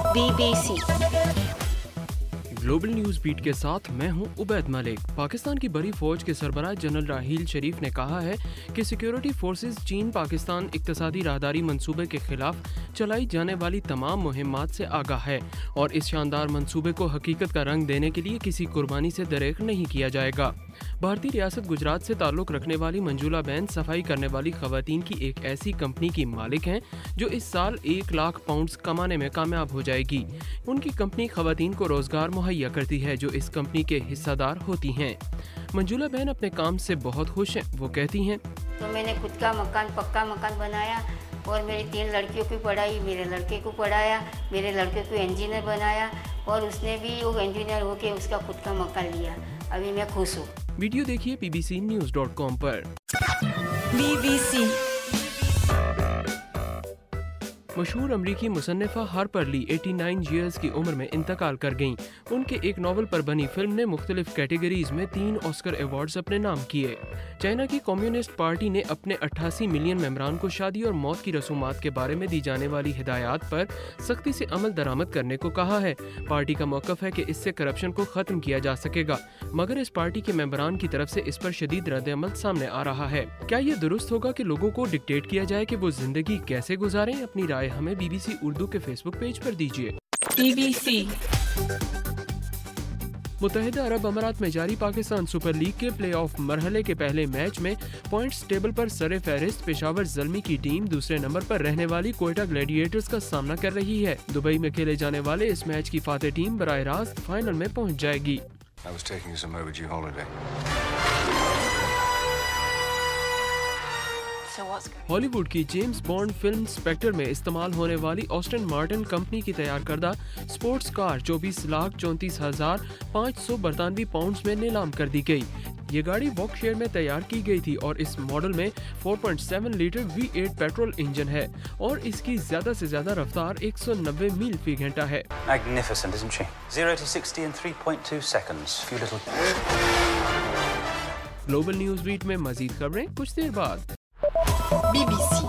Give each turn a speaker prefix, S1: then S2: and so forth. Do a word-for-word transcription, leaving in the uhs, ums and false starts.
S1: Be B C
S2: global news beat کے ساتھ میں ہوں عبید ملک۔ پاکستان کی بڑی فوج کے سربراہ جنرل راحیل شریف نے کہا ہے کہ سیکیورٹی فورسز چین پاکستان اقتصادی راہداری منصوبے کے خلاف چلائی جانے والی تمام مہمات سے آگاہ ہے اور اس شاندار منصوبے کو حقیقت کا رنگ دینے کے لیے کسی قربانی سے دریغ نہیں کیا جائے گا۔ بھارتی ریاست گجرات سے تعلق رکھنے والی منجولہ بین صفائی کرنے والی خواتین کی ایک ایسی کمپنی کی مالک ہیں جو اس سال ایک لاکھ پاؤنڈز کمانے میں کامیاب ہو جائے گی۔ ان کی کمپنی خواتین کو روزگار مہیا کرتی ہے جو اس کمپنی کے حصہ دار ہوتی ہیں۔ منجولہ بین اپنے کام سے بہت خوش ہیں۔ وہ کہتی ہیں
S3: تو میں نے خود کا مکان پکا مکان بنایا اور میری تین لڑکیوں کی پڑھائی، میرے لڑکے کو پڑھایا، میرے لڑکے کو انجینئر بنایا اور اس نے بھی وہ انجینئر ہو کے اس کا خود کا مکان لیا۔ ابھی میں خوش ہوں۔
S2: ویڈیو دیکھیے B B C news dot com پر۔
S1: بی بی سی
S2: مشہور امریکی مصنفہ ہارپر لی نناسی ایئرز کی عمر میں انتقال کر گئیں۔ ان کے ایک ناول پر بنی فلم نے مختلف کیٹیگریز میں تین آسکر ایوارڈز اپنے نام کیے۔ چائنا کی کمیونسٹ پارٹی نے اپنے اٹھاسی ملین ممبران کو شادی اور موت کی رسومات کے بارے میں دی جانے والی ہدایات پر سختی سے عمل درآمد کرنے کو کہا ہے۔ پارٹی کا موقف ہے کہ اس سے کرپشن کو ختم کیا جا سکے گا، مگر اس پارٹی کے ممبران کی طرف سے اس پر شدید رد عمل سامنے آ رہا ہے۔ کیا یہ درست ہوگا کہ لوگوں کو ڈکٹیٹ کیا جائے کہ وہ زندگی کیسے گزاریں؟ اپنی رائے ہمیں بی بی سی اردو کے فیس بک پیج پر دیجیے۔
S1: بی بی سی
S2: متحدہ عرب امارات میں جاری پاکستان سپر لیگ کے پلے آف مرحلے کے پہلے میچ میں پوائنٹس ٹیبل پر سر فہرست پشاور زلمی کی ٹیم دوسرے نمبر پر رہنے والی کوئٹہ گلیڈیٹرز کا سامنا کر رہی ہے۔ دبئی میں کھیلے جانے والے اس میچ کی فاتح ٹیم براہ راست فائنل میں پہنچ جائے گی۔ ہالی ووڈ کی جیمز بانڈ فلم سپیکٹر میں استعمال ہونے والی آسٹن مارٹن کمپنی کی تیار کردہ سپورٹس کار چوبیس لاکھ چونتیس ہزار پانچ سو برطانوی پاؤنڈز میں نیلام کر دی گئی۔ یہ گاڑی واکشیر میں تیار کی گئی تھی اور اس ماڈل میں چار پوائنٹ سات litre V eight petrol engine ہے اور اس کی زیادہ سے زیادہ رفتار ایک سو نوے میل فی گھنٹہ ہے۔
S4: Magnificent, isn't she? zero to sixty in three point two seconds. Few little...
S2: global news beat میں مزید خبریں کچھ دیر بعد۔
S1: Be B C